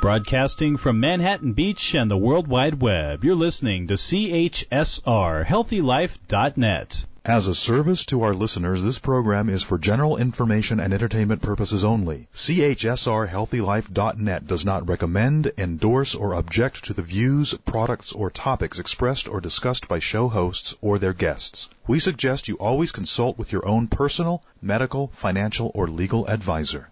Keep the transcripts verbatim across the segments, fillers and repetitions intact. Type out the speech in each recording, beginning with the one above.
Broadcasting from Manhattan Beach and the World Wide Web, you're listening to C H S R, healthy life dot net. As a service to our listeners, this program is for general information and entertainment purposes only. C H S R healthy life dot net does not recommend, endorse, or object to the views, products, or topics expressed or discussed by show hosts or their guests. We suggest you always consult with your own personal, medical, financial, or legal advisor.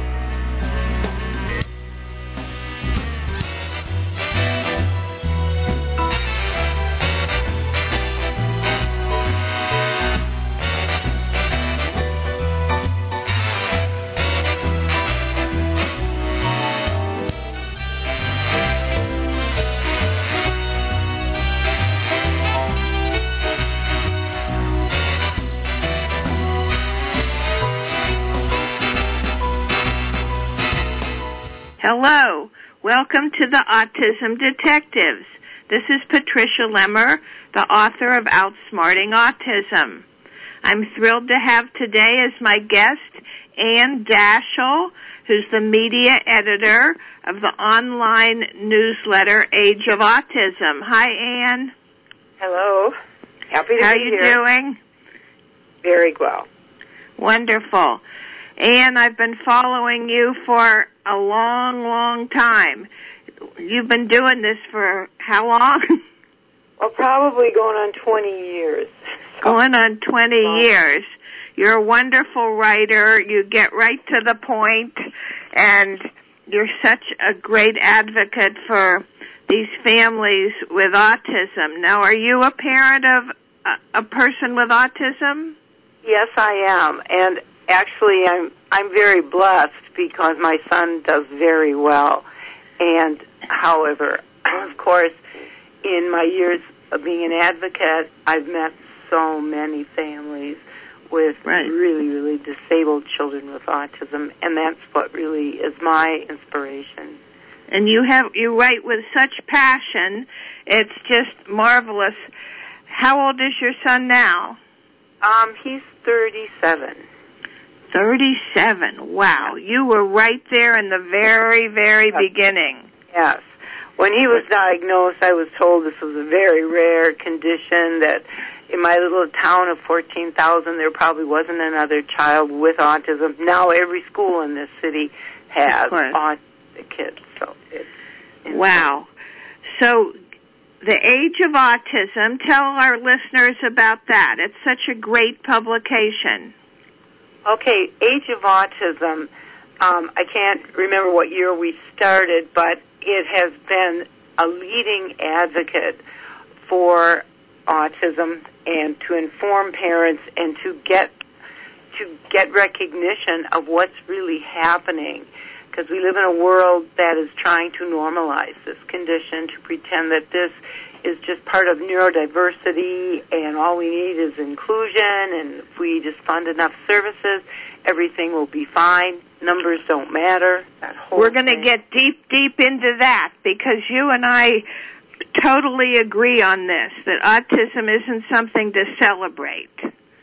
Hello. Welcome to the Autism Detectives. This is Patricia Lemmer, the author of Outsmarting Autism. I'm thrilled to have today as my guest Ann Daschle, who's the media editor of the online newsletter Age of Autism. Hi, Ann. Hello. Happy to How be are you here. doing? Very well. Wonderful. Ann, I've been following you for a long, long time. You've been doing this for how long? Well, probably going on twenty years. So. Going on twenty years. You're a wonderful writer. You get right to the point, and you're such a great advocate for these families with autism. Now, are you a parent of a, a person with autism? Yes, I am. And actually, I'm I'm very blessed because my son does very well. And, however, of course, in my years of being an advocate, I've met so many families with right. really, really disabled children with autism, and that's what really is my inspiration. And you have you write with such passion. It's just marvelous. How old is your son now? Um, he's thirty-seven. thirty-seven. Wow. You were right there in the very, very yes. beginning. Yes. When he was diagnosed, I was told this was a very rare condition, that in my little town of fourteen thousand, there probably wasn't another child with autism. Now every school in this city has autistic kids. So it's insane. Wow. So the Age of Autism, tell our listeners about that. It's such a great publication. Okay, Age of Autism, um, I can't remember what year we started, but it has been a leading advocate for autism and to inform parents and to get to get recognition of what's really happening, because we live in a world that is trying to normalize this condition, to pretend that this is just part of neurodiversity and all we need is inclusion, and if we just fund enough services, everything will be fine. Numbers don't matter. That whole We're going to thing. get deep, deep into that, because you and I totally agree on this, that autism isn't something to celebrate.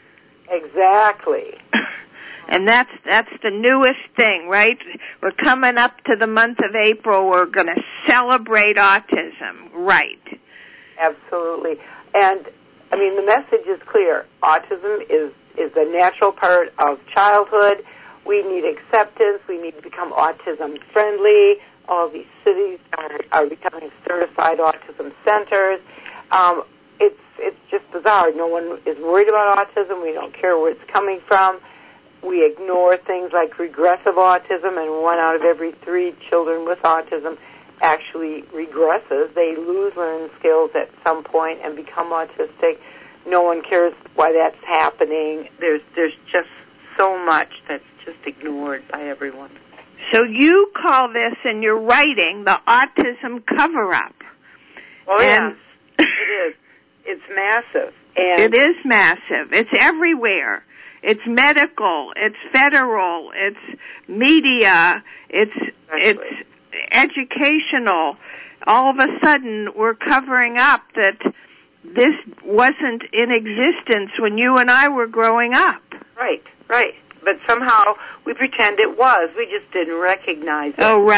Exactly. And that's that's the newest thing, right? We're coming up to the month of April. We're going to celebrate autism, right? Absolutely. And, I mean, the message is clear. Autism is, is a natural part of childhood. We need acceptance. We need to become autism-friendly. All these cities are, are becoming certified autism centers. Um, it's, it's just bizarre. No one is worried about autism. We don't care where it's coming from. We ignore things like regressive autism, and one out of every three children with autism actually regresses. They lose learning skills at some point and become autistic. No one cares why that's happening. There's there's just so much that's just ignored by everyone. So you call this in your writing the autism cover-up. Oh, and yes, it is. It's massive. And it is massive. It's everywhere. It's medical. It's federal. It's media. It's Exactly. it's educational. All of a sudden, we're covering up that this wasn't in existence when you and I were growing up. Right, right. But somehow we pretend it was. We just didn't recognize it. Oh, right,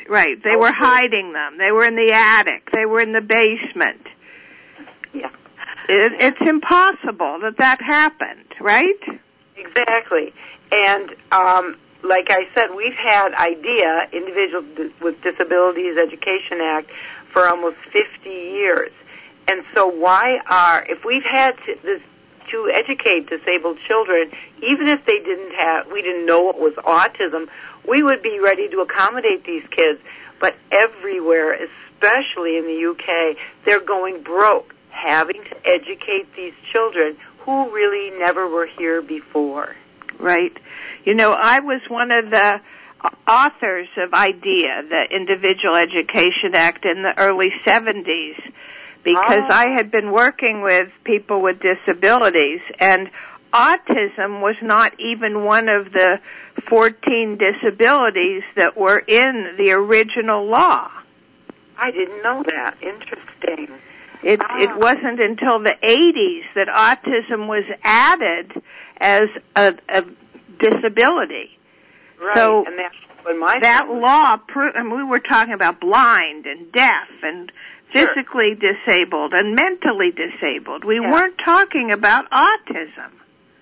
right. They were hiding them. They were in the attic. They were in the basement. Yeah. It, it's impossible that that happened, right? Exactly. And um, like I said, we've had IDEA, Individuals with Disabilities Education Act, for almost fifty years. And so why are, if we've had to, this, to educate disabled children, even if they didn't have, we didn't know what was autism, we would be ready to accommodate these kids. But everywhere, especially in the U K, they're going broke, having to educate these children who really never were here before. Right. You know, I was one of the authors of IDEA, the Individual Education Act, in the early seventies, because oh. I had been working with people with disabilities, and autism was not even one of the fourteen disabilities that were in the original law. I didn't know that. Interesting. It, ah. it wasn't until the eighties that autism was added as a, a disability. Right. So and that, when my that was... law, pro- and we were talking about blind and deaf and physically sure. disabled and mentally disabled. We yeah. weren't talking about autism.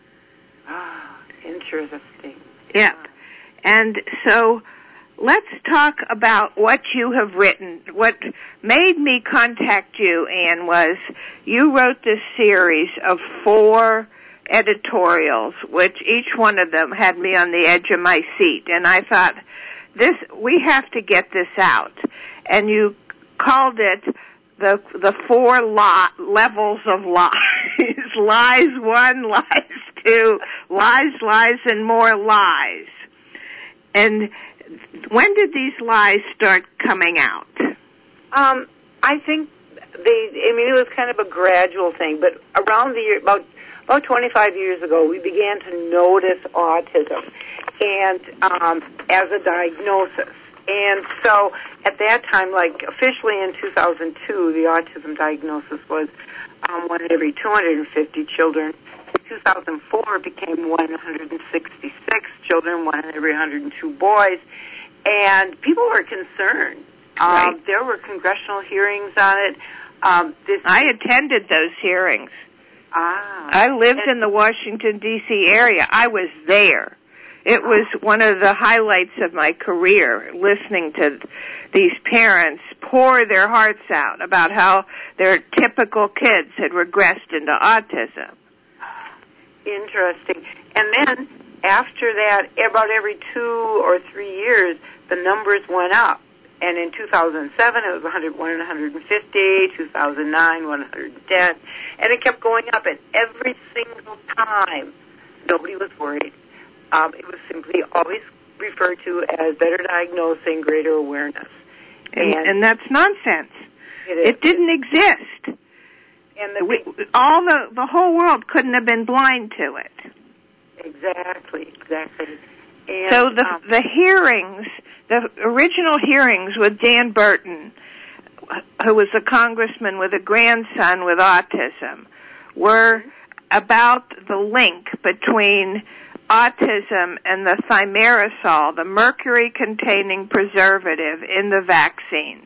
Ah, interesting. Yeah. And so let's talk about what you have written. What made me contact you, Anne, was you wrote this series of four editorials, which each one of them had me on the edge of my seat. And I thought, this, we have to get this out. And you called it the the four lo- levels of lies. Lies one, lies two, lies, lies, and more lies. And when did these lies start coming out? Um, I think they, I mean, it was kind of a gradual thing, but around the year, about, about twenty-five years ago, we began to notice autism and, um, as a diagnosis. And so at that time, like officially in two thousand two, the autism diagnosis was um, one in every two hundred fifty children. In two thousand four, it became one in one hundred sixty-six children, one in every one hundred two boys. And people were concerned. Right. Um, there were congressional hearings on it. Um, this I attended those hearings. Ah. I lived and, in the Washington, D C area. I was there. It was one of the highlights of my career, listening to these parents pour their hearts out about how their typical kids had regressed into autism. Interesting. And then after that, about every two or three years, the numbers went up. And in two thousand seven, it was one hundred one in one hundred fifty, two thousand nine, one hundred ten, and it kept going up. And every single time, nobody was worried. Um, it was simply always referred to as better diagnosing, greater awareness. And, and, and that's nonsense. It, is. It didn't exist. And the we, all the, the whole world couldn't have been blind to it. Exactly, exactly. And, so the um, the hearings, the original hearings with Dan Burton, who was a congressman with a grandson with autism, were about the link between autism and the thimerosal, the mercury-containing preservative in the vaccines.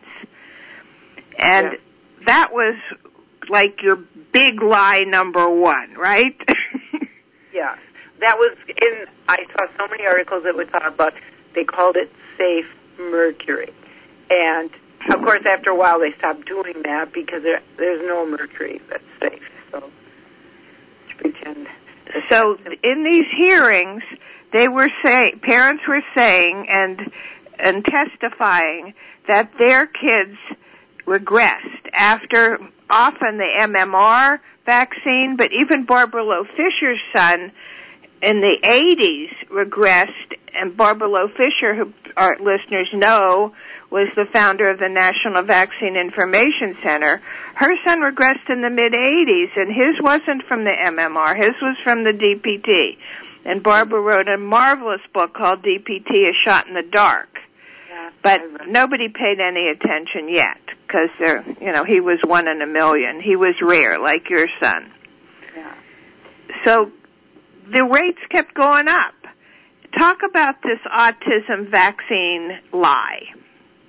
And yes. that was like your big lie number one, right? Yeah. That was in, I saw so many articles that would talk about, they called it safe mercury. And, of course, after a while they stopped doing that because there, there's no mercury that's safe. So, to pretend. So in these hearings, they were saying, parents were saying and and testifying that their kids regressed after often the M M R vaccine, but even Barbara Loe Fisher's son in the eighties regressed, and Barbara Loe Fisher, who our listeners know, was the founder of the National Vaccine Information Center. Her son regressed in the mid-eighties, and his wasn't from the M M R. His was from the D P T. And Barbara wrote a marvelous book called D P T, A Shot in the Dark. Yeah, but nobody paid any attention yet, because, you know, he was one in a million. He was rare, like your son. Yeah. So the rates kept going up. Talk about this autism vaccine lie.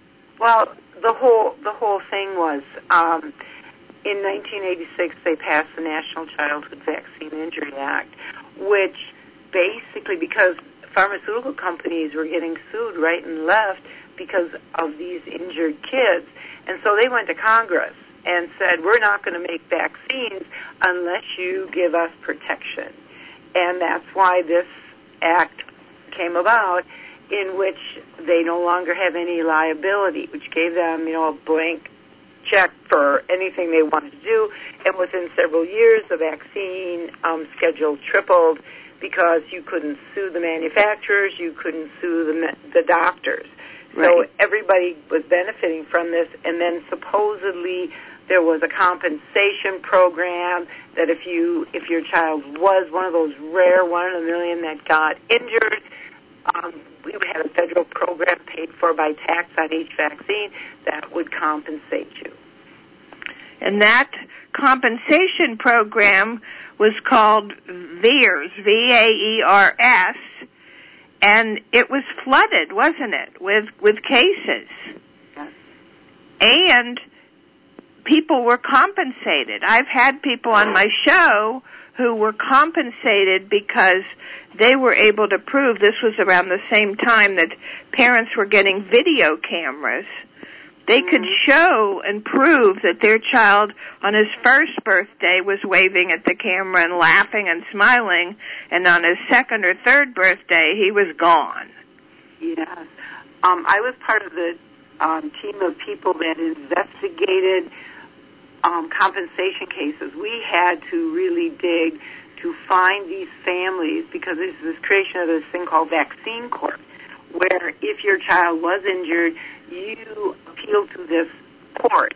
Well, the whole the whole thing was um, in nineteen eighty-six they passed the National Childhood Vaccine Injury Act, which basically, because pharmaceutical companies were getting sued right and left because of these injured kids, and so they went to Congress and said, we're not going to make vaccines unless you give us protection. And that's why this act came about, in which they no longer have any liability, which gave them, you know, a blank check for anything they wanted to do. And within several years, the vaccine um, schedule tripled because you couldn't sue the manufacturers, you couldn't sue the, the doctors. Right. So everybody was benefiting from this, and then supposedly there was a compensation program that if you if your child was one of those rare one in a million that got injured, um, we had a federal program paid for by tax on each vaccine that would compensate you. And that compensation program was called VEERS, V A E R S, and it was flooded, wasn't it, with, with cases? Yes. And people were compensated. I've had people on my show who were compensated because they were able to prove, this was around the same time that parents were getting video cameras, they mm-hmm. could show and prove that their child on his first birthday was waving at the camera and laughing and smiling, and on his second or third birthday he was gone. Yes. Um, I was part of the um, team of people that investigated um, compensation cases. We had to really dig to find these families, because there's this creation of this thing called vaccine court, where if your child was injured, you appealed to this court,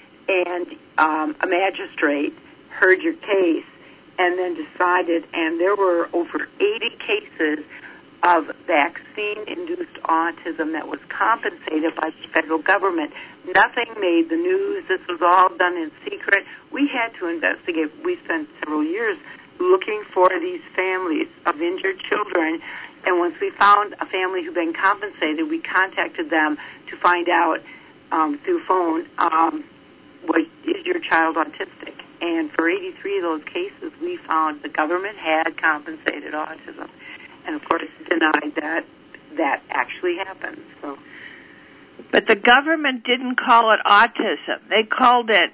and um, a magistrate heard your case and then decided, and there were over eighty cases of vaccine-induced autism that was compensated by the federal government. Nothing made the news. This was all done in secret. We had to investigate. We spent several years looking for these families of injured children, and once we found a family who'd been compensated, we contacted them to find out um, through phone, um, was, is your child autistic? And for eighty-three of those cases, we found the government had compensated autism, and of course denied that that actually happened. So, but the government didn't call it autism. They called it,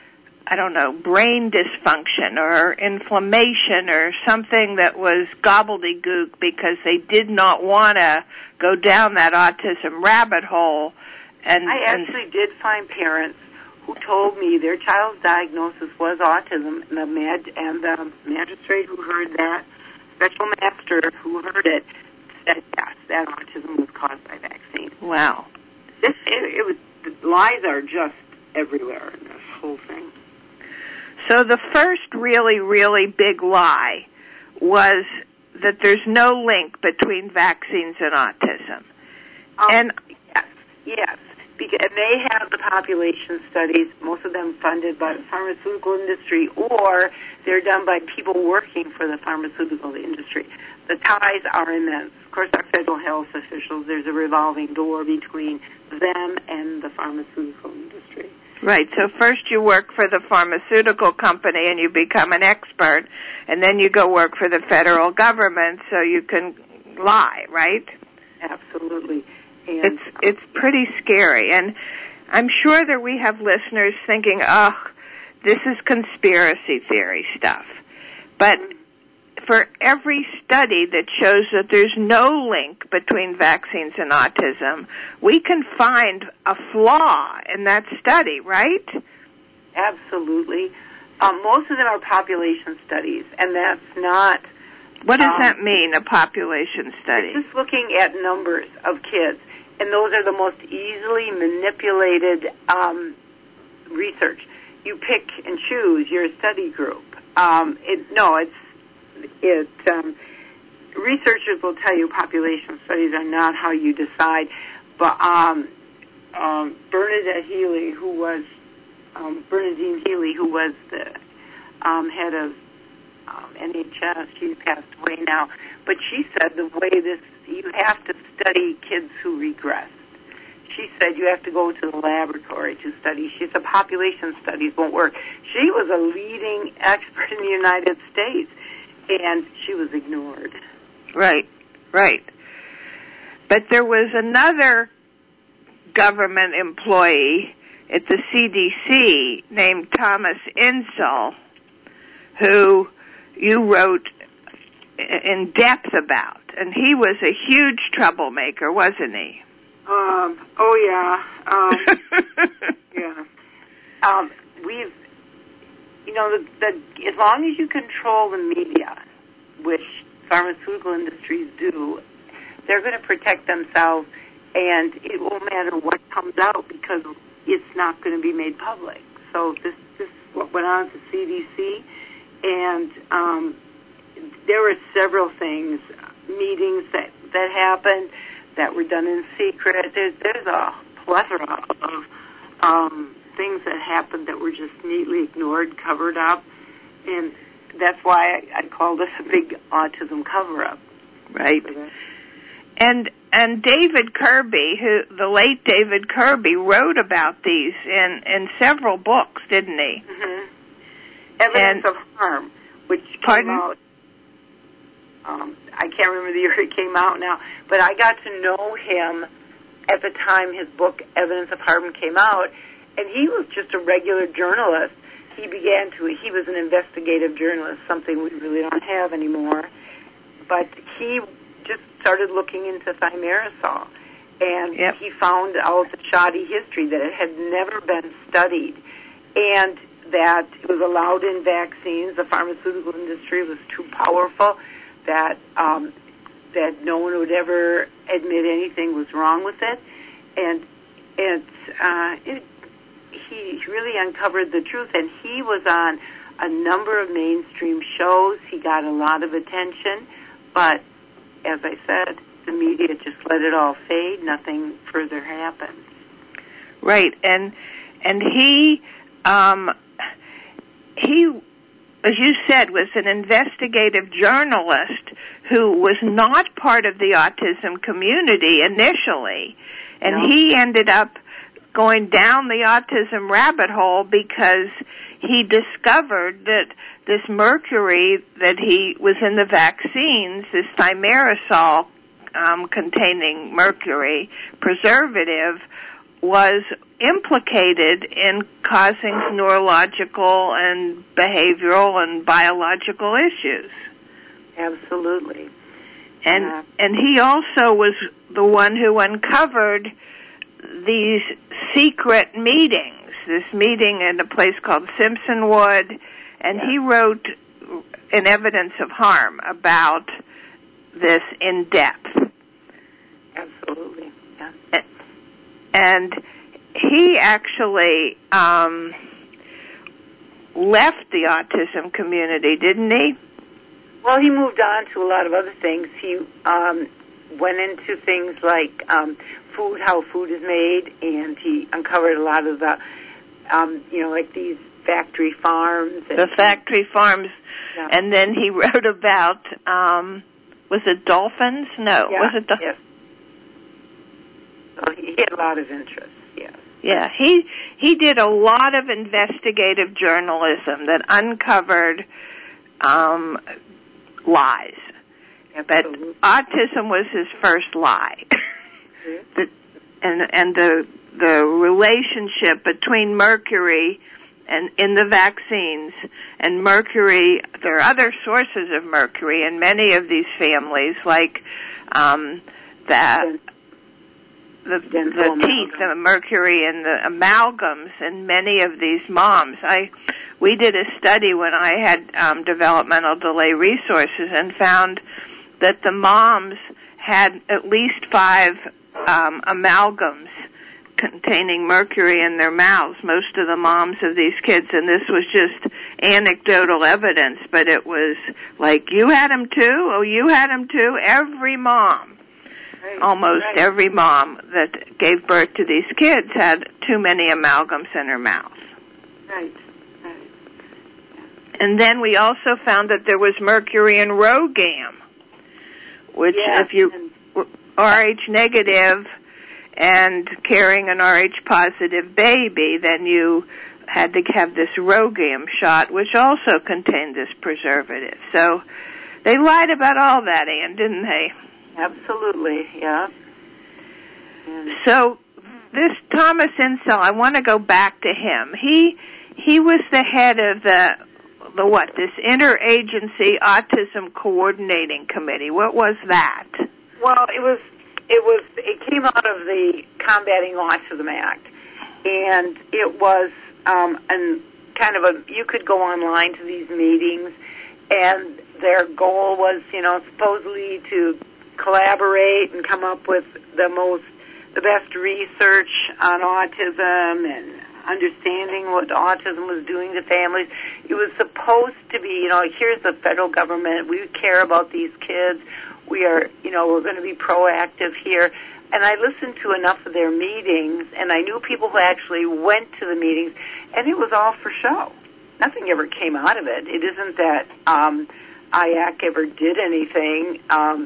I don't know, brain dysfunction or inflammation or something that was gobbledygook, because they did not want to go down that autism rabbit hole. And I actually and, did find parents who told me their child's diagnosis was autism, and the, mag- and the magistrate who heard that, special master who heard it, said yes, that autism was caused by vaccine. Wow. This, it, it was, the lies are just everywhere in this whole thing. So the first really, really big lie was that there's no link between vaccines and autism. Um, and yes, yes. Because, and they have the population studies, most of them funded by the pharmaceutical industry, or they're done by people working for the pharmaceutical industry. The ties are immense. Of course, our federal health officials, there's a revolving door between them and the pharmaceutical industry. Right, so first you work for the pharmaceutical company and you become an expert, and then you go work for the federal government so you can lie, right? Absolutely. And it's it's pretty scary, and I'm sure that we have listeners thinking, oh, this is conspiracy theory stuff. But for every study that shows that there's no link between vaccines and autism, we can find a flaw in that study, right? Absolutely. Um, most of them are population studies, and that's not... What does um, that mean, a population study? It's just looking at numbers of kids, and those are the most easily manipulated um, research. You pick and choose your study group. Um, it, no, it's It um, researchers will tell you population studies are not how you decide. But um, um, Bernadette Healy, who was um, Bernadine Healy, who was the um, head of um, N H S, she's passed away now. But she said the way this, you have to study kids who regress. she said you have to go to the laboratory to study. She said population studies won't work. She was a leading expert in the United States, and she was ignored. Right, right. But there was another government employee at the C D C named Thomas Insel, who you wrote in depth about, and he was a huge troublemaker, wasn't he? Um. Oh yeah. Um, yeah. Um. We've, you know, the, the as long as you control the media, which pharmaceutical industries do, they're going to protect themselves, and it won't matter what comes out because it's not going to be made public. So this this is what went on at the C D C, and um, there were several things, meetings that that happened that were done in secret. There's, there's a plethora of um, things that happened that were just neatly ignored, covered up, and that's why I, I call this a big autism cover-up. Right. And and David Kirby, who the late David Kirby, wrote about these in, in several books, didn't he? Mm-hmm. Evidence and, of Harm, which pardon? came out. Um, I can't remember the year it came out now, but I got to know him at the time his book Evidence of Harm came out, and he was just a regular journalist. He began to, he was an investigative journalist, something we really don't have anymore, but he just started looking into thimerosal, and yep. he found out the shoddy history, that it had never been studied, and that it was allowed in vaccines. The pharmaceutical industry was too powerful, that um, that no one would ever admit anything was wrong with it, and it, uh, it he really uncovered the truth, and he was on a number of mainstream shows. He got a lot of attention, but as I said, the media just let it all fade. Nothing further happened. Right, and and he um, he. as you said, was an investigative journalist who was not part of the autism community initially. And no. he ended up going down the autism rabbit hole because he discovered that this mercury that he was in the vaccines, this thimerosal um, containing mercury preservative, was implicated in causing neurological and behavioral and biological issues. Absolutely. And uh, and he also was the one who uncovered these secret meetings, this meeting in a place called Simpsonwood, and yeah. he wrote an Evidence of Harm about this in depth. Absolutely, yeah. And he actually um, left the autism community, didn't he? Well, he moved on to a lot of other things. He um, went into things like um, food, how food is made, and he uncovered a lot of the, um, you know, like these factory farms. And, the factory farms. Yeah. And then he wrote about, um, was it dolphins? No. Yeah, was it the, yes. So he had a lot of interest, yes. Yeah, he he did a lot of investigative journalism that uncovered um, lies. Absolutely. But autism was his first lie. Mm-hmm. the, and and the the relationship between mercury and in the vaccines and mercury, there are other sources of mercury in many of these families, like um, the the, the teeth, the mercury and the amalgams in many of these moms. I we did a study when I had um, developmental delay resources and found that the moms had at least five um, amalgams containing mercury in their mouths, most of the moms of these kids, and this was just anecdotal evidence, but it was like, you had them too? Oh, you had them too? Every mom, right, almost right. every mom that gave birth to these kids had too many amalgams in her mouth. Right, right. And then we also found that there was mercury in RhoGAM, which yeah, if you, R H negative, and carrying an R H positive baby, then you had to have this Rogaine shot, which also contained this preservative. So they lied about all that, Ann, didn't they? Absolutely, yeah. And so this Thomas Insel, I want to go back to him. He he was the head of the the what? This Interagency Autism Coordinating Committee. What was that? Well, it was it was it came out of the Combating Autism Act, and it was um, an kind of a you could go online to these meetings, and their goal was, you know, supposedly to collaborate and come up with the most the best research on autism and understanding what autism was doing to families. It was supposed to be, you know, here's the federal government. We care about these kids. We are, you know, we're going to be proactive here. And I listened to enough of their meetings, and I knew people who actually went to the meetings, and it was all for show. Nothing ever came out of it. It isn't that um, I A C ever did anything um,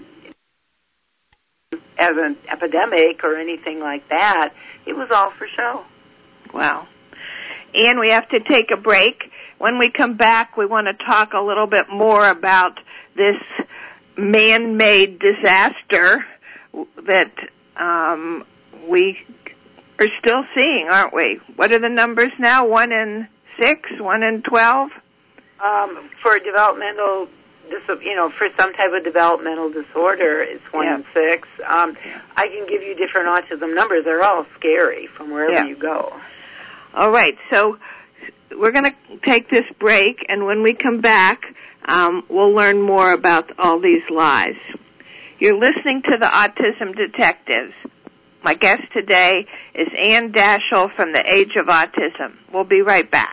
as an epidemic or anything like that. It was all for show. Wow. And we have to take a break. When we come back, we want to talk a little bit more about this man-made disaster that um, we are still seeing, aren't we? What are the numbers now? One in six? One in twelve? Um, for developmental, you know, for some type of developmental disorder, it's one yeah. in six. Um, yeah. I can give you different autism numbers. They're all scary from wherever yeah. you go. All right, so we're going to take this break, and when we come back, um, we'll learn more about all these lies. You're listening to the Autism Detectives. My guest today is Ann Daschle from the Age of Autism. We'll be right back.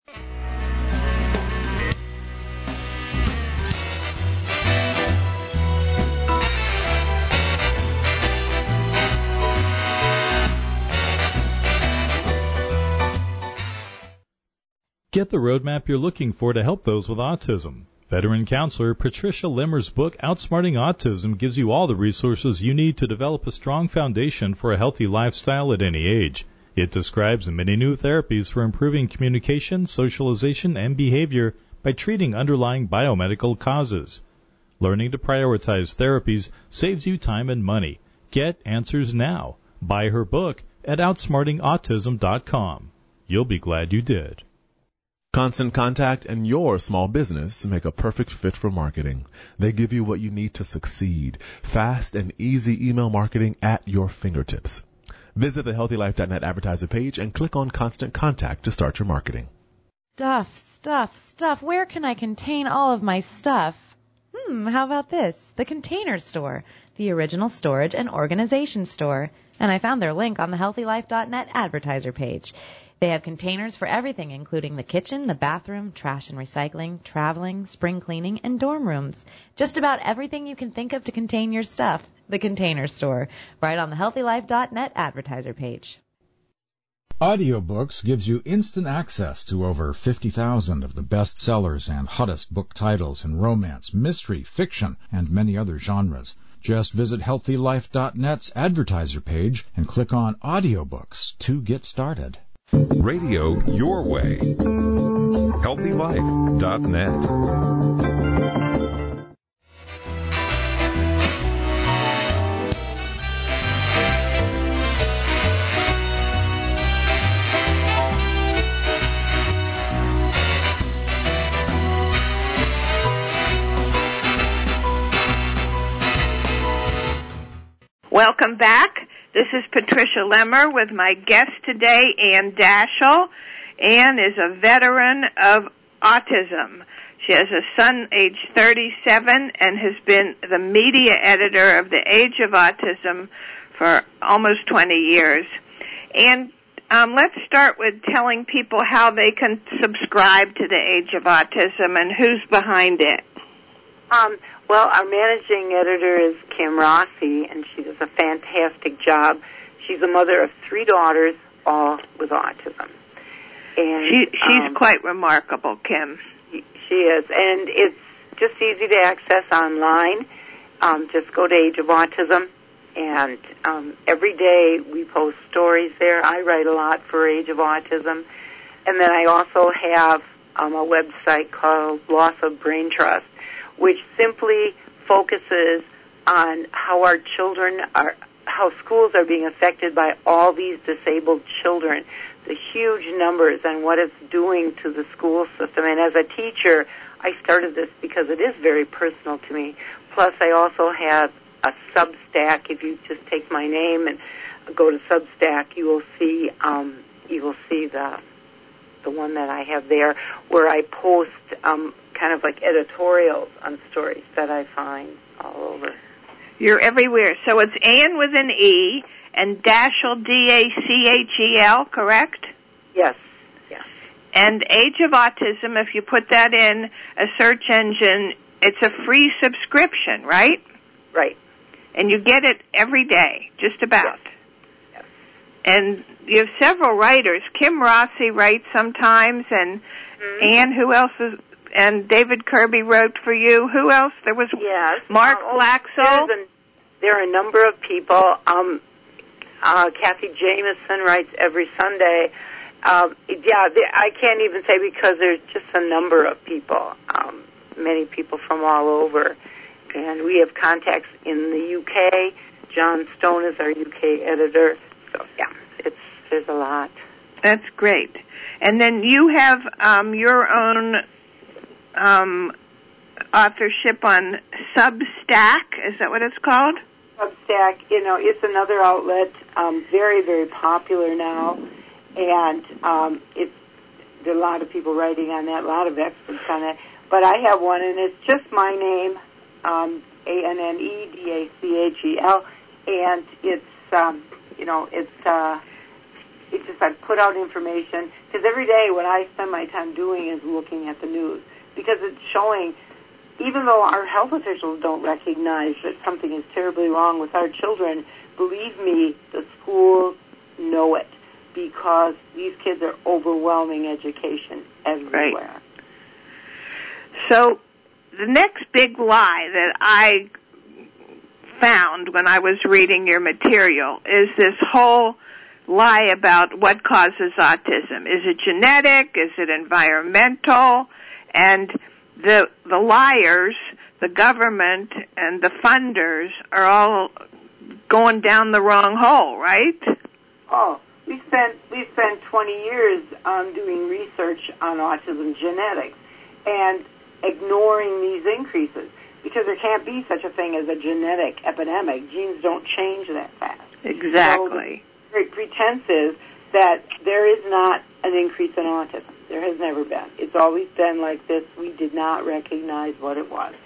Get the roadmap you're looking for to help those with autism. Veteran counselor Patricia Limmer's book, Outsmarting Autism, gives you all the resources you need to develop a strong foundation for a healthy lifestyle at any age. It describes many new therapies for improving communication, socialization, and behavior by treating underlying biomedical causes. Learning to prioritize therapies saves you time and money. Get answers now. Buy her book at outsmarting autism dot com. You'll be glad you did. Constant Contact and your small business make a perfect fit for marketing. They give you what you need to succeed. Fast and easy email marketing at your fingertips. Visit the healthy life dot net advertiser page and click on Constant Contact to start your marketing. Stuff, stuff, stuff. Where can I contain all of my stuff? Hmm, how about this? The Container Store, the original storage and organization store. And I found their link on the healthy life dot net advertiser page. They have containers for everything, including the kitchen, the bathroom, trash and recycling, traveling, spring cleaning, and dorm rooms. Just about everything you can think of to contain your stuff. The Container Store, right on the healthy life dot net advertiser page. Audiobooks gives you instant access to over fifty thousand of the best sellers and hottest book titles in romance, mystery, fiction, and many other genres. Just visit healthy life dot net's advertiser page and click on Audiobooks to get started. Radio your way. healthy life dot net. Welcome back. This is Patricia Lemmer with my guest today, Ann Daschle. Ann is a veteran of autism. She has a son age thirty-seven and has been the media editor of the Age of Autism for almost twenty years. And um, let's start with telling people how they can subscribe to the Age of Autism and who's behind it. Um, well, our managing editor is Kim Rossi, and she does a fantastic job. She's a mother of three daughters, all with autism. And she, she's um, quite remarkable, Kim. She is, and it's just easy to access online. Um, just go to Age of Autism, and um, every day we post stories there. I write a lot for Age of Autism. And then I also have um, a website called Loss of Brain Trust, which simply focuses on how our children are, how schools are being affected by all these disabled children, the huge numbers, and what it's doing to the school system. And as a teacher, I started this because it is very personal to me. Plus, I also have a Substack. If you just take my name and go to Substack, you will see um, you will see the the one that I have there, where I post um, kind of like editorials on stories that I find all over. You're everywhere. So it's Ann with an E and Dachel, D A C H E L, correct? Yes. Yes. And Age of Autism, if you put that in a search engine, it's a free subscription, right? Right. And you get it every day, just about. Yes. Yes. And you have several writers. Kim Rossi writes sometimes, and mm-hmm. Ann, who else is, and David Kirby wrote for you. Who else? There was yes. Mark um, Blaxell. A, there are a number of people. Um, uh, Kathy Jameson writes every Sunday. Um, yeah, they, I can't even say because there's just a number of people, um, many people from all over. And we have contacts in the U K. John Stone is our U K editor. So, yeah, it's there's a lot. That's great. And then you have um, your own um, authorship on Substack. Is that what it's called? Substack, you know, it's another outlet, um, very, very popular now. And um, it's there are a lot of people writing on that, a lot of experts on it. But I have one, and it's just my name, um, A N N E D A C H E L, and it's, um, you know, it's, uh, it's just I put out information, because every day what I spend my time doing is looking at the news, because it's showing, even though our health officials don't recognize that something is terribly wrong with our children, believe me, the schools know it, because these kids are overwhelming education everywhere. Right. So the next big lie that I found when I was reading your material is this whole lie about what causes autism. Is it genetic? Is it environmental? And the the liars, the government, and the funders are all going down the wrong hole, right? Oh, we spent we spent twenty years um, doing research on autism genetics and ignoring these increases, because there can't be such a thing as a genetic epidemic. Genes don't change that fast. Exactly. So the pretense is that there is not an increase in autism. There has never been. It's always been like this. We did not recognize what it was.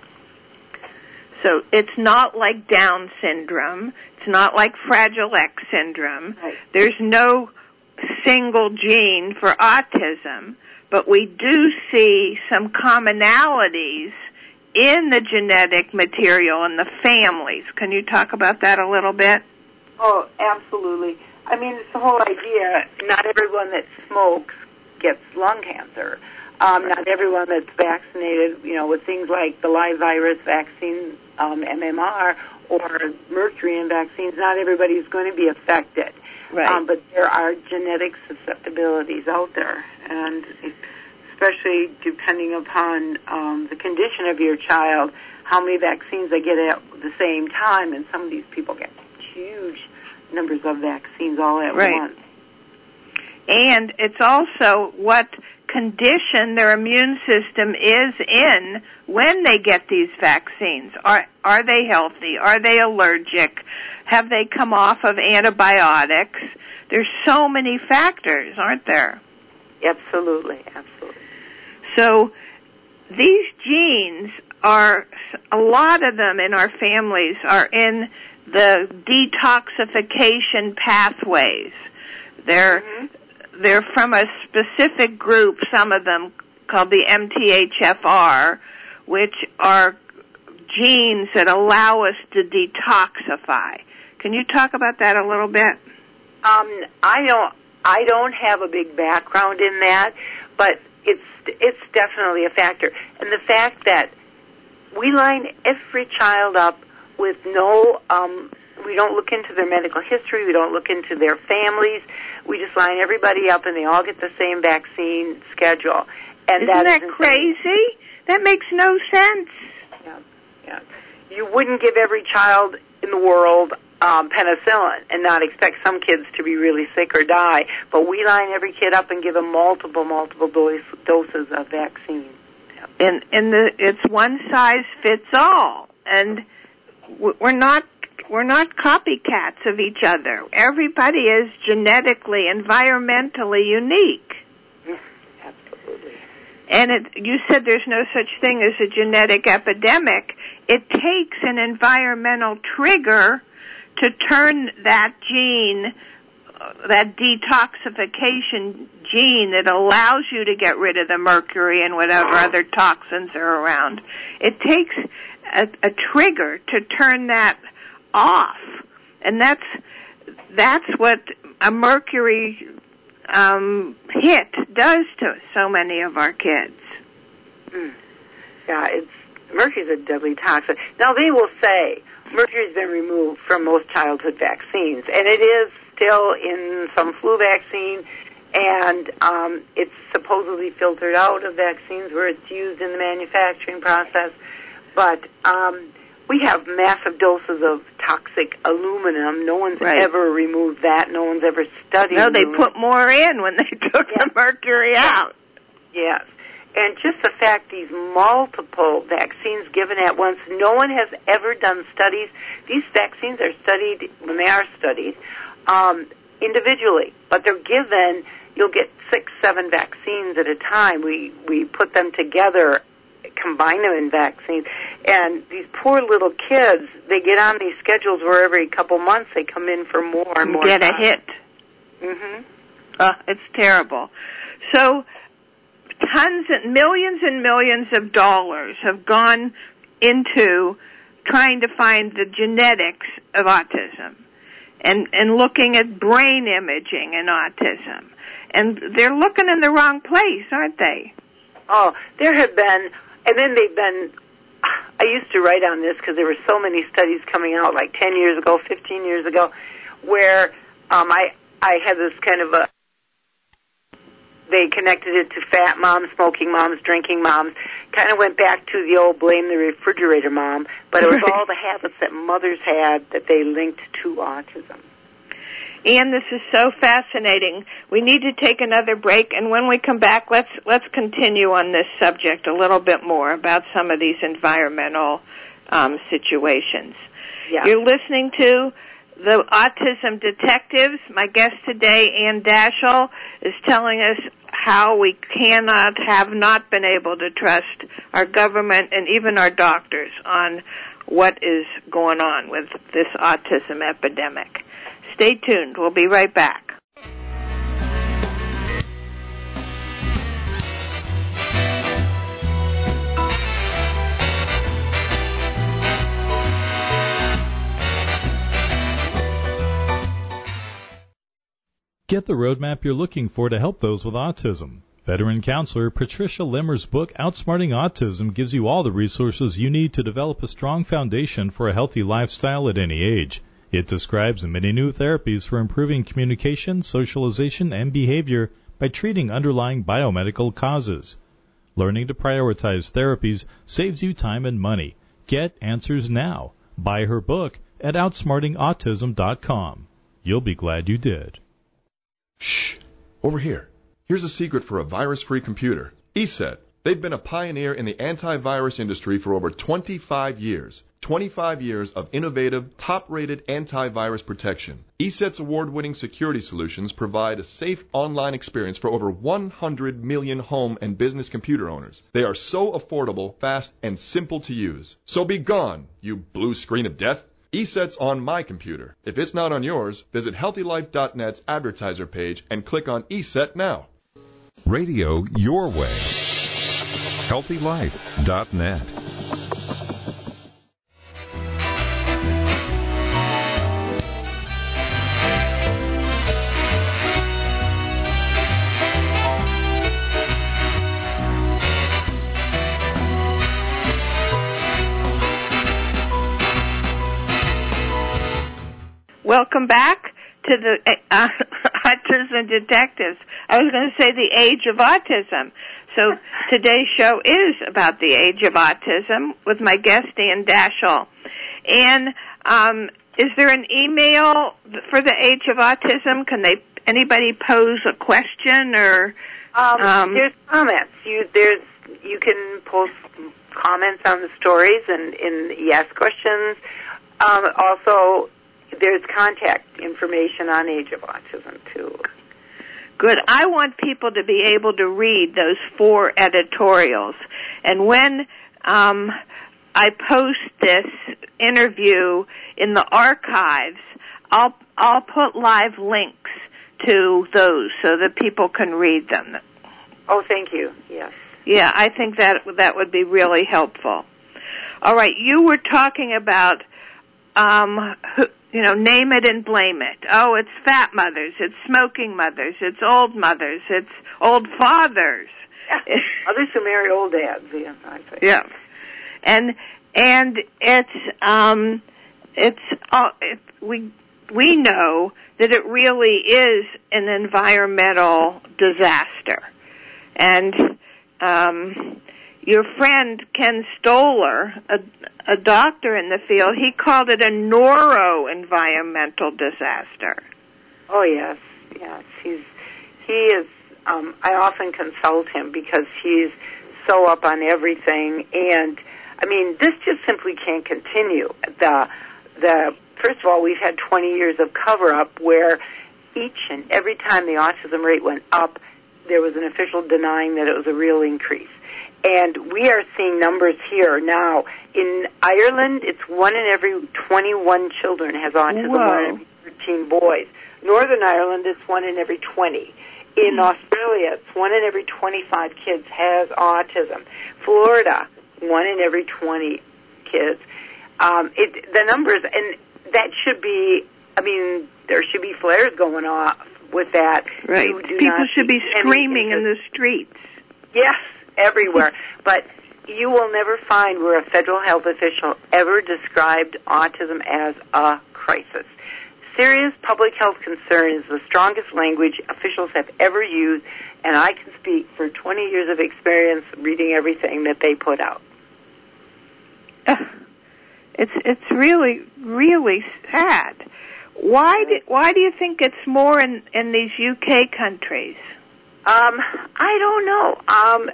So it's not like Down syndrome. It's not like Fragile X syndrome. Right. There's no single gene for autism, but we do see some commonalities in the genetic material and the families. Can you talk about that a little bit? Oh, absolutely. I mean, it's the whole idea, not everyone that smokes gets lung cancer. Um, not everyone that's vaccinated, you know, with things like the live virus vaccine, um, M M R, or mercury in vaccines, not everybody's going to be affected. Right. Um, but there are genetic susceptibilities out there, and especially depending upon um, the condition of your child, how many vaccines they get at the same time, and some of these people get huge numbers of vaccines all at right. once. And it's also what condition their immune system is in when they get these vaccines. Are are they healthy? Are they allergic? Have they come off of antibiotics? There's so many factors, aren't there? Absolutely, absolutely. So these genes are, a lot of them in our families are in the detoxification pathways. They're mm-hmm. They're from a specific group, some of them called the M T H F R, which are genes that allow us to detoxify. Can you talk about that a little bit? Um, I don't. I don't have a big background in that, but it's it's definitely a factor. And the fact that we line every child up with no um, we don't look into their medical history. We don't look into their families. We just line everybody up, and they all get the same vaccine schedule. And Isn't that, that is crazy? That makes no sense. Yeah, yeah. You wouldn't give every child in the world um, penicillin and not expect some kids to be really sick or die, but we line every kid up and give them multiple, multiple dose, doses of vaccine. Yeah. And and the it's one size fits all, and we're not we're not copycats of each other. Everybody is genetically, environmentally unique. Absolutely. And it, you said there's no such thing as a genetic epidemic. It takes an environmental trigger to turn that gene, uh, that detoxification gene that allows you to get rid of the mercury and whatever other toxins are around. It takes a, a trigger to turn that off. And that's, that's what a mercury um, hit does to so many of our kids. Mm. Yeah, it's mercury is a deadly toxin. Now they will say mercury's been removed from most childhood vaccines, and it is still in some flu vaccine, and um, it's supposedly filtered out of vaccines where it's used in the manufacturing process. But um, we have massive doses of toxic aluminum. No one's right. ever removed that. No one's ever studied. No, they aluminum. put more in when they took yeah. the mercury out. Yes. And just the fact these multiple vaccines given at once, no one has ever done studies. These vaccines are studied, when they are studied, um, individually. But they're given, you'll get six, seven vaccines at a time. We, we put them together, combine them in vaccines. And these poor little kids, they get on these schedules where every couple months they come in for more and more Get time. a hit. Mm-hmm. Uh, it's terrible. So tons and millions and millions of dollars have gone into trying to find the genetics of autism and, and looking at brain imaging in autism. And they're looking in the wrong place, aren't they? Oh, there have been, and then they've been, I used to write on this because there were so many studies coming out like ten years ago, fifteen years ago, where um, I, I had this kind of a, they connected it to fat moms, smoking moms, drinking moms. Kind of went back to the old blame the refrigerator mom, but it was all the habits that mothers had that they linked to autism. Ian, this is so fascinating. We need to take another break, and when we come back, let's let's continue on this subject a little bit more about some of these environmental um, situations. Yeah. You're listening to the Autism Detectives. My guest today, Ann Daschle, is telling us how we cannot, have not been able to trust our government and even our doctors on what is going on with this autism epidemic. Stay tuned. We'll be right back. Get the roadmap you're looking for to help those with autism. Veteran counselor Patricia Limmer's book, Outsmarting Autism, gives you all the resources you need to develop a strong foundation for a healthy lifestyle at any age. It describes many new therapies for improving communication, socialization, and behavior by treating underlying biomedical causes. Learning to prioritize therapies saves you time and money. Get answers now. Buy her book at outsmarting autism dot com. You'll be glad you did. Shh. Over here. Here's a secret for a virus-free computer. ESET. They've been a pioneer in the antivirus industry for over twenty-five years. twenty-five years of innovative, top-rated antivirus protection. ESET's award-winning security solutions provide a safe online experience for over one hundred million home and business computer owners. They are so affordable, fast, and simple to use. So be gone, you blue screen of death. ESET's on my computer. If it's not on yours, visit healthy life dot net's advertiser page and click on ESET now. Radio your way. healthy life dot net. Welcome back to the uh, Autism Detectives. I was going to say the age of autism. So today's show is about the age of autism with my guest, Ann Daschle. And um, is there an email for the age of autism? Can they anybody pose a question or? Um, um, there's comments. You there's you can post comments on the stories and in yes questions. Um, also, there's contact information on Age of Autism too. Good. I want people to be able to read those four editorials, and when um, I post this interview in the archives, I'll I'll put live links to those so that people can read them. Oh, thank you. Yes. Yeah, I think that that would be really helpful. All right, you were talking about, um, you know, name it and blame it. Oh, it's fat mothers, it's smoking mothers, it's old mothers, it's old fathers. Yeah. Others who marry old dads. Yeah, I think. Yeah, and and it's um, it's uh, it, we we know that it really is an environmental disaster, and um, your friend Ken Stoller, a, a doctor in the field, he called it a neuro-environmental disaster. Oh yes, yes. He's he is. Um, I often consult him because he's so up on everything, and I mean, this just simply can't continue. The the first of all, we've had twenty years of cover-up where each and every time the autism rate went up, there was an official denying that it was a real increase. And we are seeing numbers here now. In Ireland, it's one in every twenty-one children has autism, Whoa. one in every thirteen boys. Northern Ireland, it's one in every twenty. In mm. Australia, it's one in every twenty-five kids has autism. Florida, one in every twenty kids. Um, it, the numbers, and that should be, I mean, there should be flares going off with that. Right. People should be screaming in the streets. Yes, everywhere. But you will never find where a federal health official ever described autism as a crisis. Serious public health concern is the strongest language officials have ever used, and I can speak for twenty years of experience reading everything that they put out. Uh, it's it's really, really sad. Why do, why do you think it's more in, in these U K countries? Um, I don't know. Um,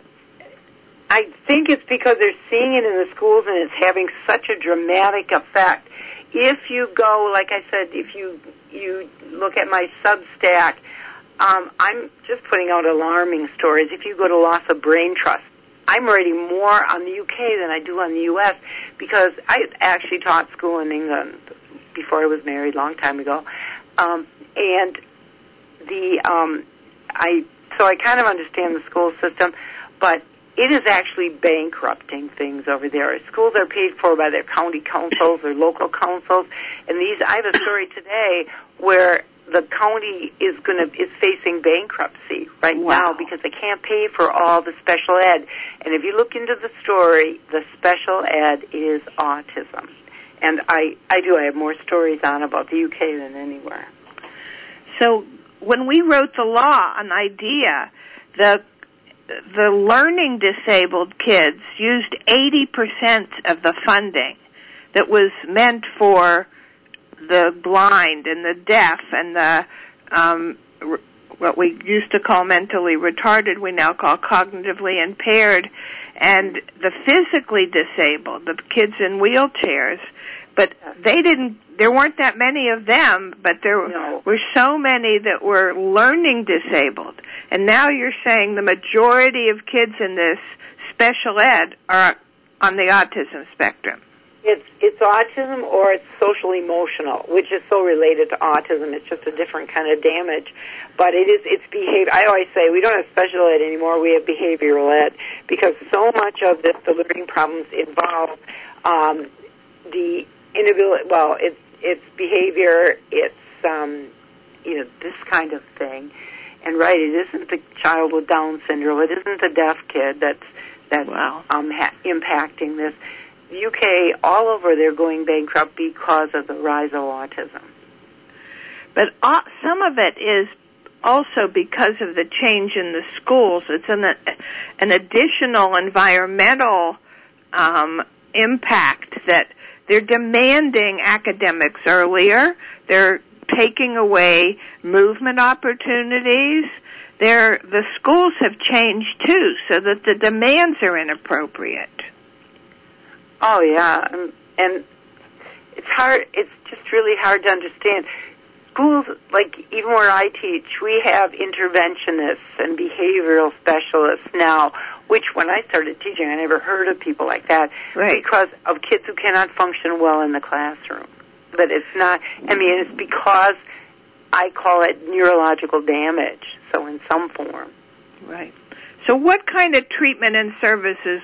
I think it's because they're seeing it in the schools and it's having such a dramatic effect. If you go, like I said, if you you look at my Substack, um, I'm just putting out alarming stories. If you go to Loss of Brain Trust, I'm writing more on the U K than I do on the U S because I actually taught school in England before I was married, a long time ago, um, and the um, I so I kind of understand the school system, but it is actually bankrupting things over there. Schools are paid for by their county councils or local councils, and these. I have a story today where the county is going to is facing bankruptcy right wow. now because they can't pay for all the special ed. And if you look into the story, the special ed is autism. And I, I do. I have more stories on about the U K than anywhere. So when we wrote the law on IDEA, the the learning disabled kids used eighty percent of the funding that was meant for the blind and the deaf and the um, r- what we used to call mentally retarded, we now call cognitively impaired, and the physically disabled, the kids in wheelchairs. But they didn't, there weren't that many of them, but there no. were so many that were learning disabled. And now you're saying the majority of kids in this special ed are on the autism spectrum. It's it's autism or it's social emotional, which is so related to autism. It's just a different kind of damage. But it is it's behavior. I always say we don't have special ed anymore. We have behavioral ed because so much of this, the learning problems involve um, the inability. Well, it's it's behavior. It's um, you know this kind of thing. And right, it isn't the child with Down syndrome. It isn't the deaf kid that's that's wow. um, ha- impacting this. The U K, all over, they're going bankrupt because of the rise of autism. But uh, some of it is also because of the change in the schools. It's an, an additional environmental um, impact that they're demanding academics earlier. They're taking away movement opportunities. They're, the schools have changed too, so that the demands are inappropriate. Oh yeah, and, and it's hard. It's just really hard to understand. Schools, like even where I teach, we have interventionists and behavioral specialists now, which when I started teaching, I never heard of people like that, right, because of kids who cannot function well in the classroom. But it's not, I mean, it's because I call it neurological damage, so in some form. Right. So what kind of treatment and services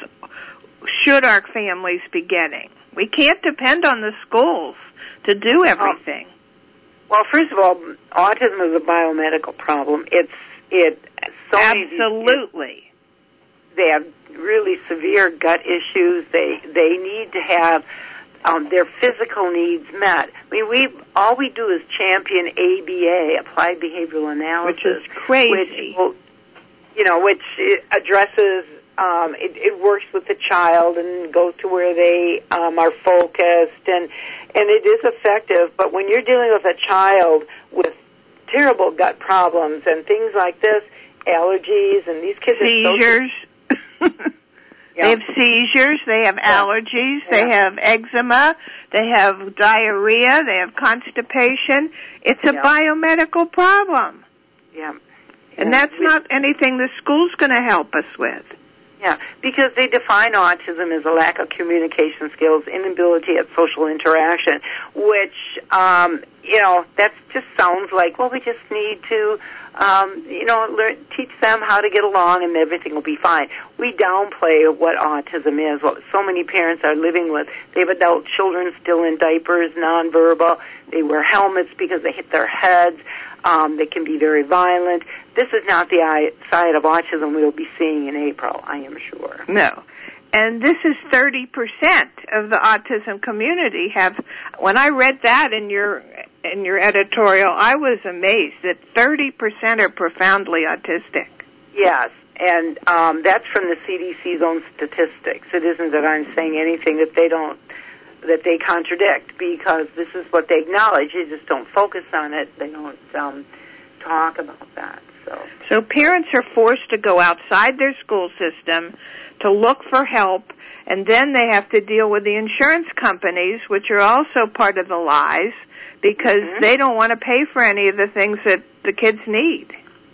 should our families be getting? We can't depend on the schools to do everything. Um, well, first of all, autism is a biomedical problem. It's, it, so Absolutely. Many, they have really severe gut issues. They, they need to have Um, their physical needs met. I mean, we all we do is champion A B A, Applied Behavioral Analysis, which is crazy. Which, will, you know, which addresses. Um, it, it works with the child and goes to where they um, are focused, and and it is effective. But when you're dealing with a child with terrible gut problems and things like this, allergies, and these kids seizures. are so They have seizures, they have yeah. allergies, yeah. they have eczema, they have diarrhea, they have constipation. It's a yeah. biomedical problem. Yeah. And yeah. that's we, not anything the school's going to help us with. Yeah, because they define autism as a lack of communication skills, inability at social interaction, which, um, you know, that just sounds like, well, we just need to, um, you know, learn, teach them how to get along and everything will be fine. We downplay what autism is, what so many parents are living with. They have adult children still in diapers, nonverbal. They wear helmets because they hit their heads. Um, they can be very violent. This is not the side of autism we'll be seeing in April, I am sure. No. And this is thirty percent of the autism community have, when I read that in your in your editorial, I was amazed that thirty percent are profoundly autistic. Yes, and um, that's from the C D C's own statistics. It isn't that I'm saying anything that they don't, that they contradict, because this is what they acknowledge. They just don't focus on it. They don't um, talk about that. So. so parents are forced to go outside their school system to look for help, and then they have to deal with the insurance companies, which are also part of the lies, because mm-hmm. they don't want to pay for any of the things that the kids need.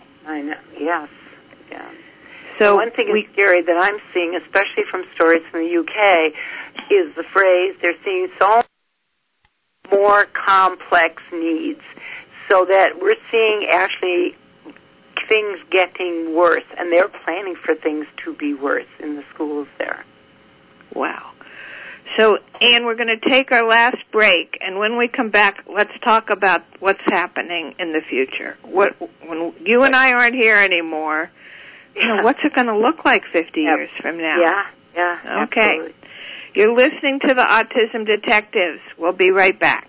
I know, yes. Yeah. So one thing we, is scary that I'm seeing, especially from stories from the U K, is the phrase they're seeing so more complex needs, so that we're seeing actually things getting worse, and they're planning for things to be worse in the schools there. Wow. So, Anne, we're going to take our last break, and when we come back, let's talk about what's happening in the future. What, when you and I aren't here anymore, you know, what's it going to look like fifty yep. years from now? Yeah, yeah, okay. Absolutely. You're listening to the Autism Detectives. We'll be right back.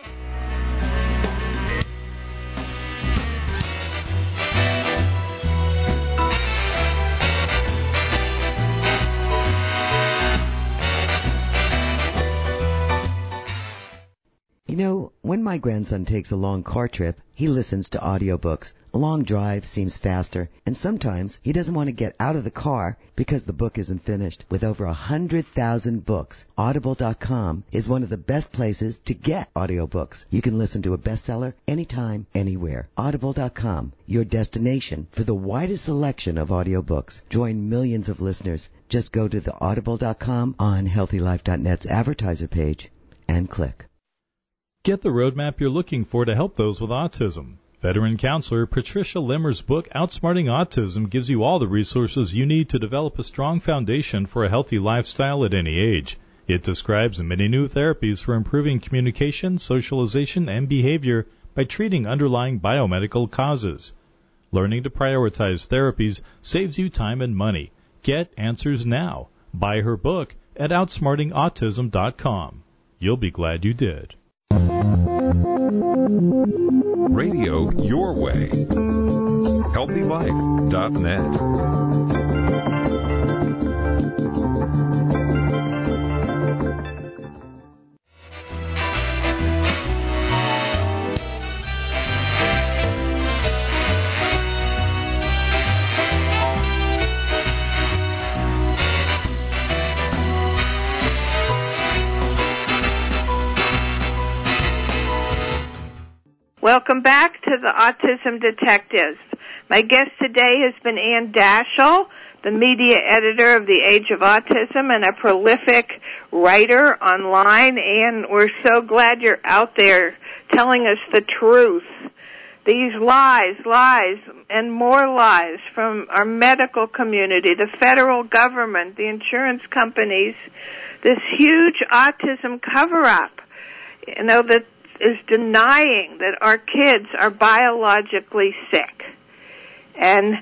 You know, when my grandson takes a long car trip, he listens to audiobooks. A long drive seems faster, and sometimes he doesn't want to get out of the car because the book isn't finished. With over one hundred thousand books, Audible dot com is one of the best places to get audiobooks. You can listen to a bestseller anytime, anywhere. Audible dot com, your destination for the widest selection of audiobooks. Join millions of listeners. Just go to the Audible dot com on Healthy Life dot net's advertiser page and click. Get the roadmap you're looking for to help those with autism. Veteran counselor Patricia Limmer's book, Outsmarting Autism, gives you all the resources you need to develop a strong foundation for a healthy lifestyle at any age. It describes many new therapies for improving communication, socialization, and behavior by treating underlying biomedical causes. Learning to prioritize therapies saves you time and money. Get answers now. Buy her book at outsmarting autism dot com. You'll be glad you did. Radio your way. healthy life dot net. Welcome back to the Autism Detectives. My guest today has been Ann Daschle, the media editor of The Age of Autism and a prolific writer online. Ann, we're so glad you're out there telling us the truth. These lies, lies, and more lies from our medical community, the federal government, the insurance companies, this huge autism cover-up, you know, that is denying that our kids are biologically sick. And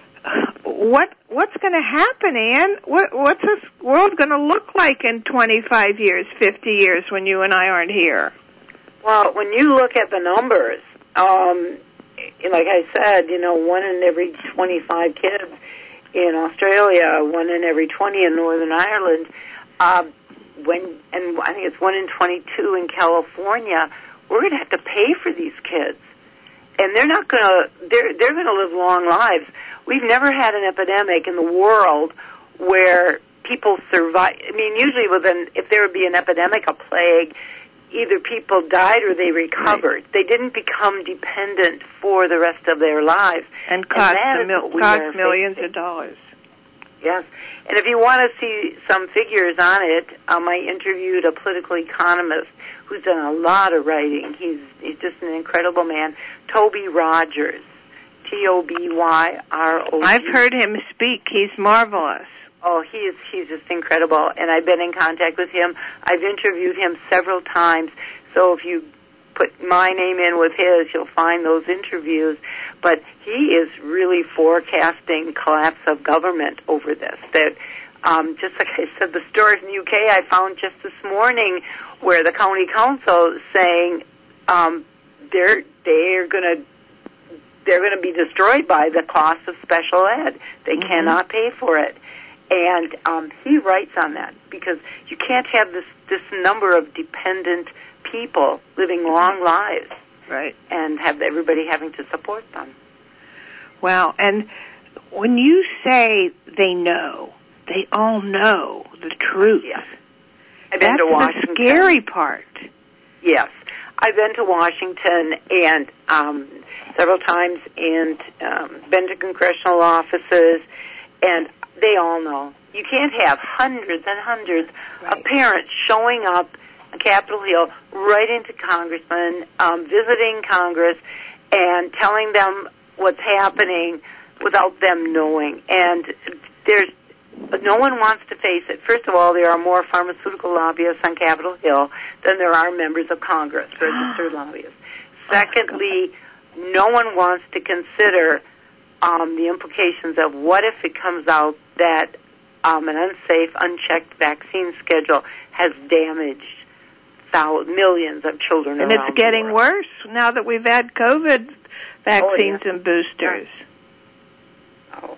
what what's going to happen, Ann? What what's this world going to look like in twenty-five years, fifty years when you and I aren't here? Well, when you look at the numbers, um, like I said, you know, one in every twenty-five kids in Australia, one in every twenty in Northern Ireland, uh, when and I think it's one in twenty-two in California. We're going to have to pay for these kids, and they're not going to. They're they're going to live long lives. We've never had an epidemic in the world where people survive. I mean, usually within, if there would be an epidemic, a plague, either people died or they recovered. Right. They didn't become dependent for the rest of their lives, and cost, and mil- cost millions facing. of dollars. Yes, and if you want to see some figures on it, um, I interviewed a political economist who's done a lot of writing. He's he's just an incredible man, Toby Rogers, T O B Y R O G. I've heard him speak. He's marvelous. Oh, he is he's just incredible, and I've been in contact with him. I've interviewed him several times, so if you put my name in with his, you'll find those interviews. But he is really forecasting collapse of government over this. That, um, just like I said, the story in the U K I found just this morning, where the county council is saying um, they're they're going to they're going to be destroyed by the cost of special ed. They mm-hmm. cannot pay for it, and um, he writes on that because you can't have this this number of dependent people living long lives, right, and have everybody having to support them. Wow. And when you say they know, they all know the truth. Yes. I've been That's to Washington. The scary part. Yes. I've been to Washington and um, several times and um, been to congressional offices, and they all know. You can't have hundreds and hundreds right. of parents showing up on Capitol Hill, writing to congressmen, um, visiting Congress, and telling them what's happening without them knowing. And there's no one wants to face it. First of all, there are more pharmaceutical lobbyists on Capitol Hill than there are members of Congress, registered lobbyists. Secondly, no one wants to consider um, the implications of what if it comes out that um, an unsafe, unchecked vaccine schedule has damaged thousands, millions of children and around it's getting the world. worse now that we've had COVID vaccines oh, yeah. and boosters. Oh.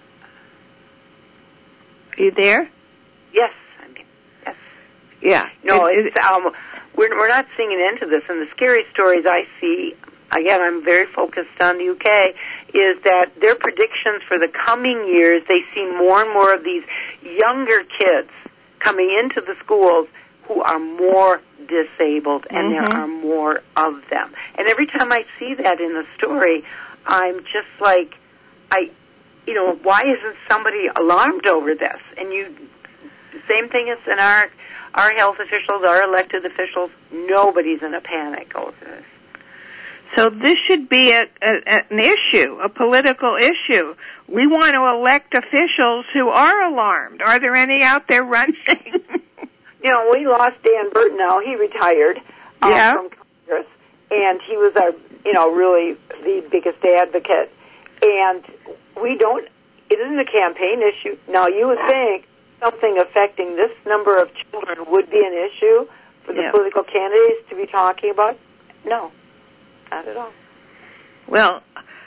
Are you there? Yes. I mean, yes. Yeah. No, it, it's, um, we're, we're not seeing an end to this. And the scary stories I see, again, I'm very focused on the U K, is that their predictions for the coming years, they see more and more of these younger kids coming into the schools who are more disabled, and mm-hmm. there are more of them. And every time I see that in the story, I'm just like, I, you know, why isn't somebody alarmed over this? And you, the same thing as in our, our health officials, our elected officials, nobody's in a panic over this. So this should be a, a, an issue, a political issue. We want to elect officials who are alarmed. Are there any out there running? You know, we lost Dan Burton now. He retired um, yeah. from Congress, and he was our, you know, really the biggest advocate. And we don't, it isn't a campaign issue. Now, you would think something affecting this number of children would be an issue for the yeah. political candidates to be talking about. No, not at all. Well,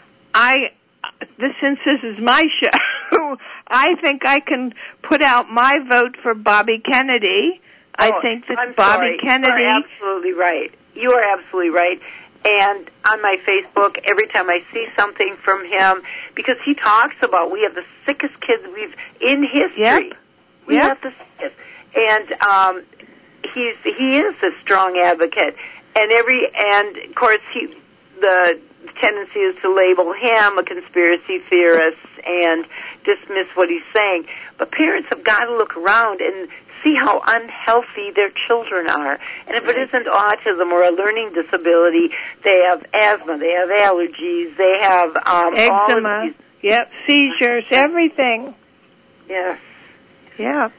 I, this, since this is my show, I think I can put out my vote for Bobby Kennedy. Oh, I think that I'm Bobby sorry. Kennedy... You are absolutely right. You are absolutely right. And on my Facebook, every time I see something from him, because he talks about we have the sickest kids we've in history. Yep. We yep. have the sickest. And um, he's he is a strong advocate. And every and of course he the tendency is to label him a conspiracy theorist and dismiss what he's saying. But parents have got to look around and see how unhealthy their children are. And if it isn't autism or a learning disability, they have asthma, they have allergies, they have um, eczema, all of these. Yep, seizures, everything. Yes. Yep.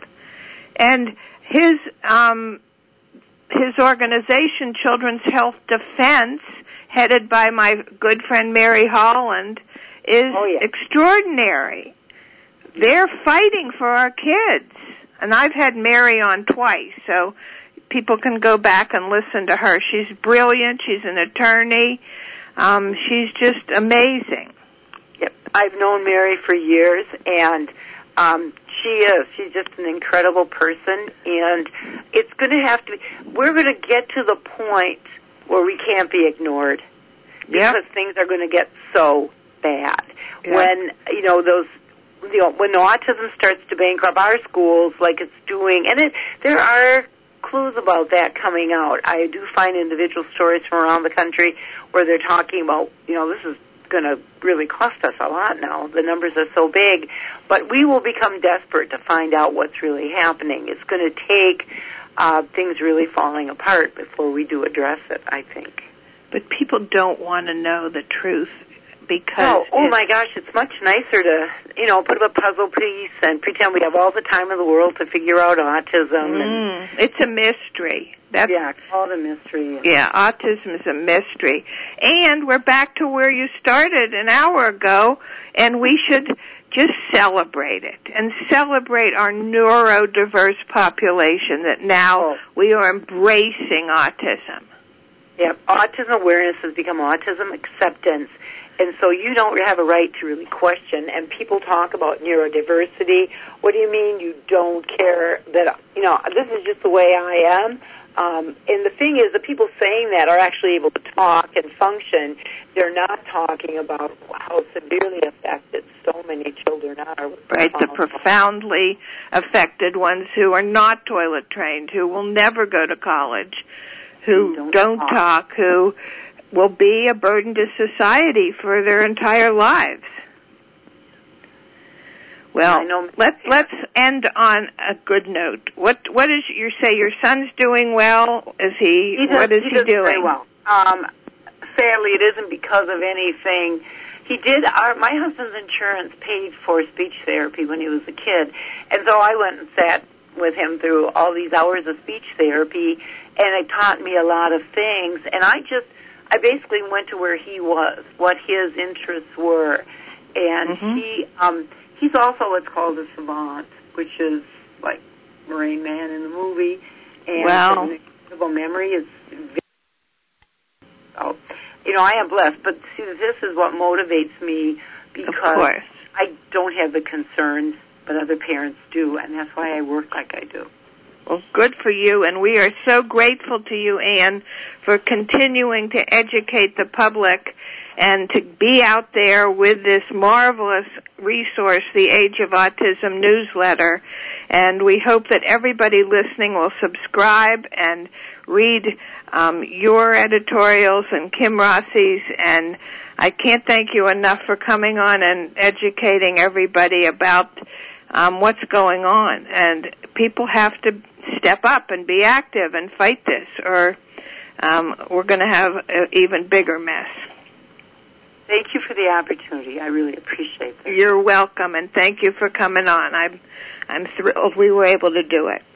And his um, his organization, Children's Health Defense, headed by my good friend Mary Holland, is oh, yeah. extraordinary. They're fighting for our kids. And I've had Mary on twice, so people can go back and listen to her. She's brilliant. She's an attorney. Um, she's just amazing. Yep. I've known Mary for years, and um, she is. She's just an incredible person, and it's going to have to be, we're going to get to the point where we can't be ignored because yep. things are going to get so bad. Yep. When, you know, those You know, when autism starts to bankrupt our schools like it's doing, and it, there are clues about that coming out. I do find individual stories from around the country where they're talking about, you know, this is going to really cost us a lot now. The numbers are so big. But we will become desperate to find out what's really happening. It's going to take uh, things really falling apart before we do address it, I think. But people don't want to know the truth. Because no, oh my gosh, it's much nicer to, you know, put up a puzzle piece and pretend we have all the time in the world to figure out autism. Mm, and, it's a mystery. That's, yeah, call it a mystery. Yeah, autism is a mystery. And we're back to where you started an hour ago, and we should just celebrate it and celebrate our neurodiverse population that now oh. we are embracing autism. Yeah, autism awareness has become autism acceptance. And so you don't have a right to really question. And people talk about neurodiversity. What do you mean you don't care that, you know, this is just the way I am? Um, and the thing is, the people saying that are actually able to talk and function. They're not talking about how severely affected so many children are. Right, the profoundly affected ones who are not toilet trained, who will never go to college, who don't, don't talk. talk, who will be a burden to society for their entire lives. Well, let's let's end on a good note. What what is you say? Your son's doing well? Is he? he does, what is he, he does doing? Very well. Um, sadly, it isn't because of anything. He did. Our my husband's insurance paid for speech therapy when he was a kid, and so I went and sat with him through all these hours of speech therapy, and it taught me a lot of things. And I just. I basically went to where he was, what his interests were, and mm-hmm. he um, he's also what's called a savant, which is like Rain Man in the movie, and wow. his incredible memory is very, oh, you know, I am blessed, but see, this is what motivates me because I don't have the concerns, but other parents do, and that's why I work like I do. Well, good for you, and we are so grateful to you, Anne, for continuing to educate the public and to be out there with this marvelous resource, the Age of Autism newsletter. And we hope that everybody listening will subscribe and read um, your editorials and Kim Rossi's. And I can't thank you enough for coming on and educating everybody about um, what's going on. And people have to step up and be active and fight this, or um, we're going to have an even bigger mess. Thank you for the opportunity. I really appreciate that. You're welcome, and thank you for coming on. I'm, I'm thrilled we were able to do it.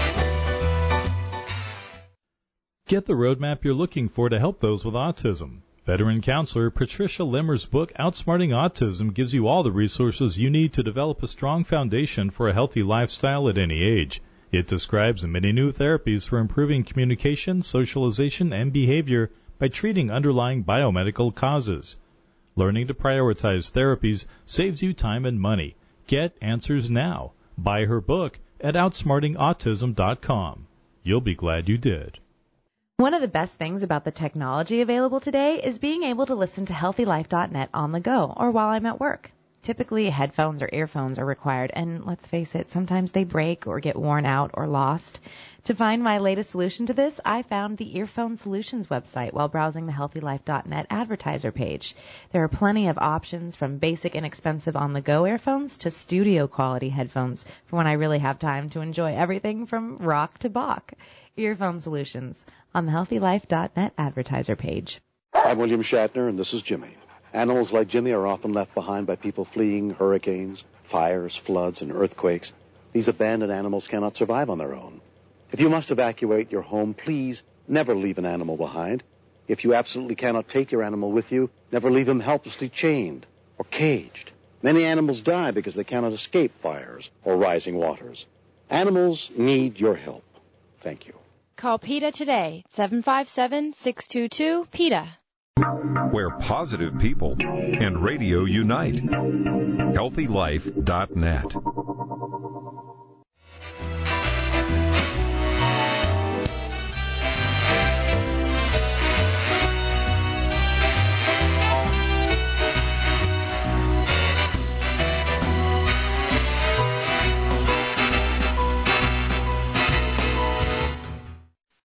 Get the roadmap you're looking for to help those with autism. Veteran counselor Patricia Limmer's book, Outsmarting Autism, gives you all the resources you need to develop a strong foundation for a healthy lifestyle at any age. It describes many new therapies for improving communication, socialization, and behavior by treating underlying biomedical causes. Learning to prioritize therapies saves you time and money. Get answers now. Buy her book at outsmarting autism dot com. You'll be glad you did. One of the best things about the technology available today is being able to listen to healthy life dot net on the go or while I'm at work. Typically, headphones or earphones are required, and let's face it, sometimes they break or get worn out or lost. To find my latest solution to this, I found the Earphone Solutions website while browsing the healthy life dot net advertiser page. There are plenty of options from basic inexpensive on-the-go earphones to studio-quality headphones for when I really have time to enjoy everything from rock to Bach. Earphone Solutions on the healthy life dot net advertiser page. I'm William Shatner, and this is Jimmy. Animals like Jimmy are often left behind by people fleeing hurricanes, fires, floods, and earthquakes. These abandoned animals cannot survive on their own. If you must evacuate your home, please never leave an animal behind. If you absolutely cannot take your animal with you, never leave him helplessly chained or caged. Many animals die because they cannot escape fires or rising waters. Animals need your help. Thank you. Call PETA today, seven five seven, six two two, PETA. Where positive people and radio unite. healthy life dot net.